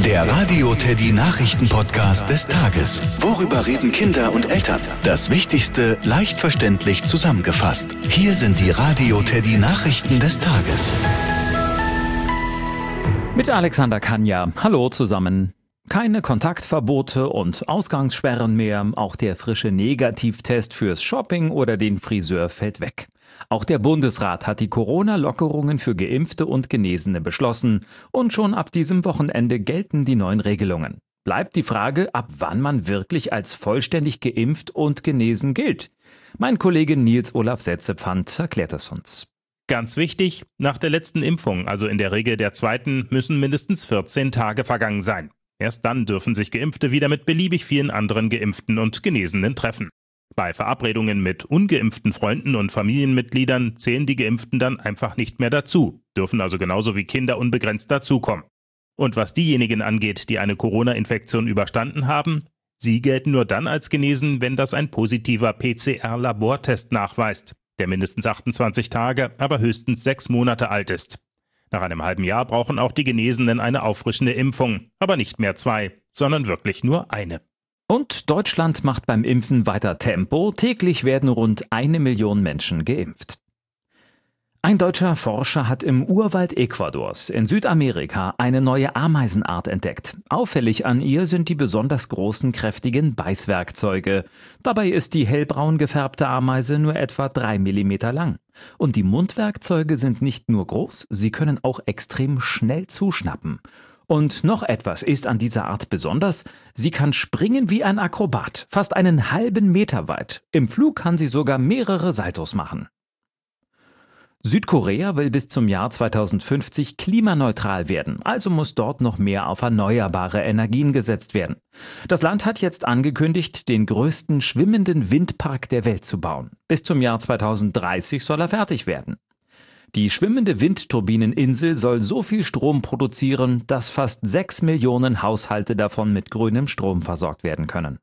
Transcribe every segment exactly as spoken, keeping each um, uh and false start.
Der Radio Teddy Nachrichten-Podcast des Tages. Worüber reden Kinder und Eltern? Das Wichtigste leicht verständlich zusammengefasst. Hier sind die Radio Teddy Nachrichten des Tages. Mit Alexander Kanja. Hallo zusammen. Keine Kontaktverbote und Ausgangssperren mehr. Auch der frische Negativtest fürs Shopping oder den Friseur fällt weg. Auch der Bundesrat hat die Corona-Lockerungen für Geimpfte und Genesene beschlossen. Und schon ab diesem Wochenende gelten die neuen Regelungen. Bleibt die Frage, ab wann man wirklich als vollständig geimpft und genesen gilt. Mein Kollege Nils Olaf Setzepfand erklärt es uns. Ganz wichtig, nach der letzten Impfung, also in der Regel der zweiten, müssen mindestens vierzehn Tage vergangen sein. Erst dann dürfen sich Geimpfte wieder mit beliebig vielen anderen Geimpften und Genesenen treffen. Bei Verabredungen mit ungeimpften Freunden und Familienmitgliedern zählen die Geimpften dann einfach nicht mehr dazu, dürfen also genauso wie Kinder unbegrenzt dazukommen. Und was diejenigen angeht, die eine Corona-Infektion überstanden haben, sie gelten nur dann als genesen, wenn das ein positiver P C R-Labortest nachweist, der mindestens achtundzwanzig Tage, aber höchstens sechs Monate alt ist. Nach einem halben Jahr brauchen auch die Genesenen eine auffrischende Impfung, aber nicht mehr zwei, sondern wirklich nur eine. Und Deutschland macht beim Impfen weiter Tempo. Täglich werden rund eine Million Menschen geimpft. Ein deutscher Forscher hat im Urwald Ecuadors in Südamerika eine neue Ameisenart entdeckt. Auffällig an ihr sind die besonders großen, kräftigen Beißwerkzeuge. Dabei ist die hellbraun gefärbte Ameise nur etwa drei Millimeter lang. Und die Mundwerkzeuge sind nicht nur groß, sie können auch extrem schnell zuschnappen. Und noch etwas ist an dieser Art besonders, sie kann springen wie ein Akrobat, fast einen halben Meter weit. Im Flug kann sie sogar mehrere Saltos machen. Südkorea will bis zum Jahr zweitausendfünfzig klimaneutral werden, also muss dort noch mehr auf erneuerbare Energien gesetzt werden. Das Land hat jetzt angekündigt, den größten schwimmenden Windpark der Welt zu bauen. Bis zum Jahr zweitausenddreißig soll er fertig werden. Die schwimmende Windturbineninsel soll so viel Strom produzieren, dass fast sechs Millionen Haushalte davon mit grünem Strom versorgt werden können.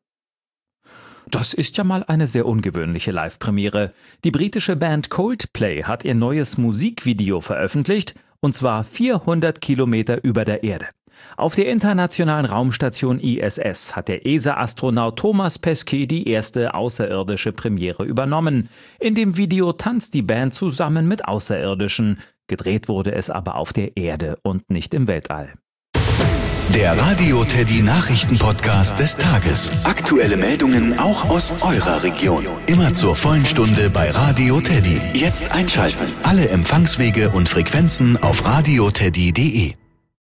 Das ist ja mal eine sehr ungewöhnliche Live-Premiere. Die britische Band Coldplay hat ihr neues Musikvideo veröffentlicht, und zwar vierhundert Kilometer über der Erde. Auf der internationalen Raumstation I S S hat der E S A-Astronaut Thomas Pesquet die erste außerirdische Premiere übernommen. In dem Video tanzt die Band zusammen mit Außerirdischen. Gedreht wurde es aber auf der Erde und nicht im Weltall. Der Radio Teddy Nachrichten-Podcast des Tages. Aktuelle Meldungen auch aus eurer Region. Immer zur vollen Stunde bei Radio Teddy. Jetzt einschalten. Alle Empfangswege und Frequenzen auf radioteddy punkt de.